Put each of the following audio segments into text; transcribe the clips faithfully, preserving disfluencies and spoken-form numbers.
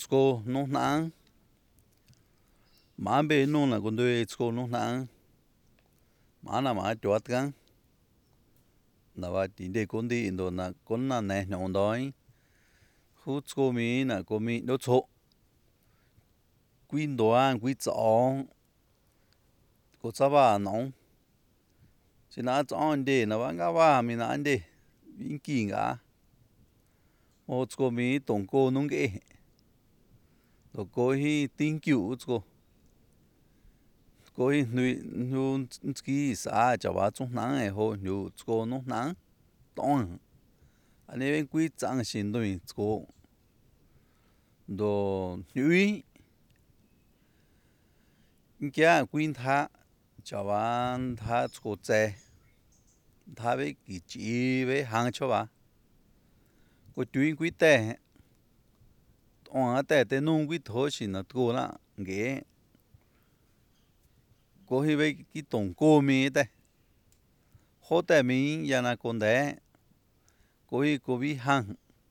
Tsko nung nang má bê nung là con đuôi tsko nung nang má na má chuột gan là ba tiền đề con đi Indo là con là nè nhọn đói hút tsko mi là con mi nó chộ quyên đồ ăn quyên chọn có sao ba nóng chỉ là chọn đi là bạn cái ba mình là ăn đi viên kín cả ô tsko mi tổng cô nung cái rồi cô hi tin cựu tsko cô hi nuôi nuôi ski sa cho ba trong nắng ấy hồ nuôi tsko nung nắng tông anh ấy quý trang xin đôi tsko đồ nuôi kia quyên tha cho bạn tha tsko chế tha với cái chỉ với hàng cho ba cô tuyên quý tệ ông ở tệ tệ nung quý thổ xin là cô là nghe cô hi với cái tổng cô mi tệ hỗ tệ mi nhà na con tệ cô hi cô bị hàng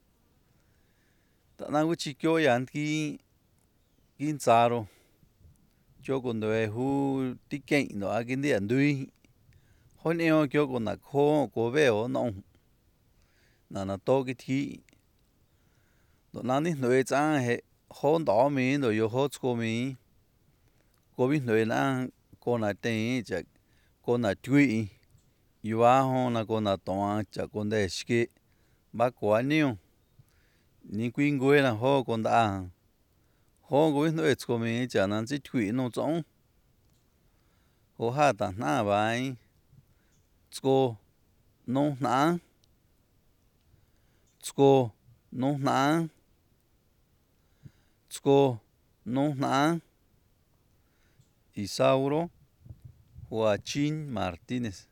ta năng cô chỉ kêu yan ki kin zaro cho con tệ hu tí kẹn nó cái đi ăn đuôi hôm nay kêu con là khô cô về ở nông là nó to cái thi nó nãy đi nuôi trang hệ hôm đó mi rồi yêu hốt cô mi cô biết nuôi là con là tên chắc con là chui yêu à hôm là con là toàn chắc con để ski bác quá nhiều những quyên quê là hô con đã hô cô biết nuôi cô mi chắc là chỉ chui nó giống hô ha ta na vậy cô nông nắng cô nông nắng cô nông nắng Isauro Joaquín Martínez.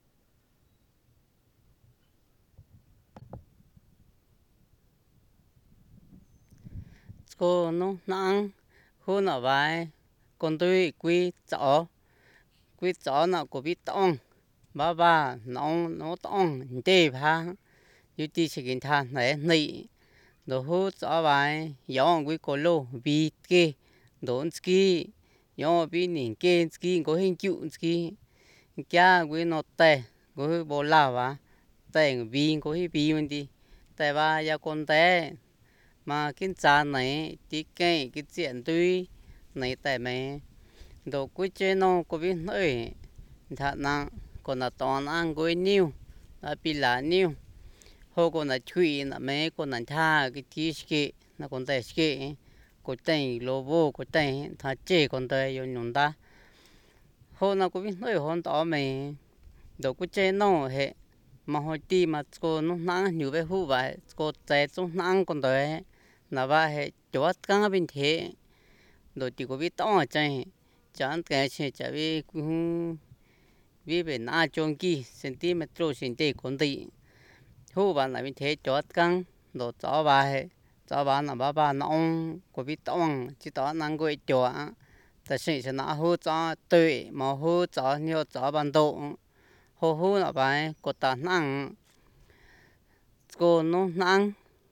Cô nó nặng hôn ở vai con tôi quý chó quý chó nó có biết tông ba ba nó nó tông tê ha như tí sự kiện than này nị đồ hút chó vai gió quý cô lô vì kê đốn ski gió vì nhìn kê ski có hình chịu ski kia quý nó tè quý bố la va tè vì có hình vì mình đi tè ba ya con tè mà cái trà này tí cây cái chuyện tuy này tại mẹ đồ cuối trên nó có biết nói thật nặng còn là toàn ăn quên nhiêu là bị lá nhiêu hồ còn là chui là mẹ còn là tha cái tí ski là còn tại ski có tên lô vô có tên thà chế còn tại dùng nhung ta hồ nó có biết nói hòn đó mẹ đồ cuối trên nó hệ mà hồi tí mà cô nó nặng nhiều về hú vậy cô chạy trong nặng còn tại là ba hệ chuột căng bên thế rồi chỉ có biết to chơi chẳng cái chuyện chả biết cũng biết về na chôn kia centimet centimet con tí hú bạn là bên thế chuột căng rồi chó ba hệ chó ba là ba ba nó có biết to chỉ to năng gọi chuột ta sẽ sẽ nó hú chó tươi mà hú chó nhiều chó ban độ hú hú là ba có ta năng cô nó năng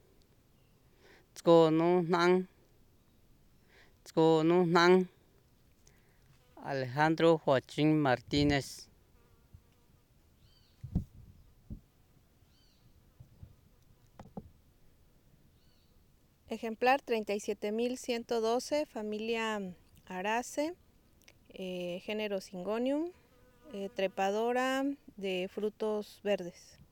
cô nó năng cô nó năng Alejandro Joaquín Martínez. Ejemplar treinta y siete mil ciento doce, familia Arace, eh, género Syngonium, eh, trepadora de frutos verdes.